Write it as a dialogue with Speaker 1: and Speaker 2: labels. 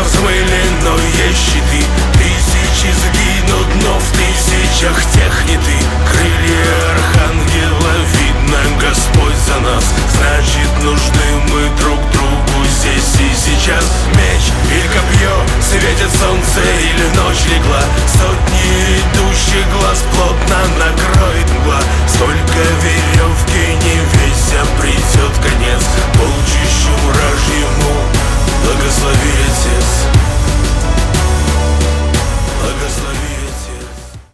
Speaker 1: размыли, но есть щиты. Тысячи сгинут, но в тысячах техниты. Крылья архангела, видно, Господь за нас. Значит, нужны мы друг другу здесь и сейчас. Меч или копье, светит солнце или ночь легла. Сотни идущих глаз плотно на